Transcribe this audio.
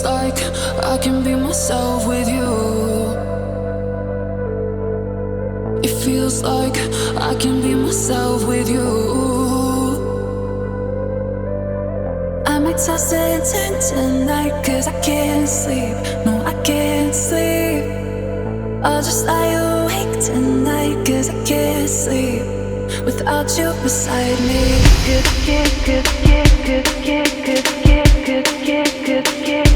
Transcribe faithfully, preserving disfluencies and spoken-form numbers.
like I can be myself with you. It feels like I can be myself with you. I'm exhausted and turn tonight, cause I can't sleep. No, I can't sleep. I'll just lie awake tonight, cause I can't sleep without you beside me. Good, good, good, good, good, good, good, good, good, good, good.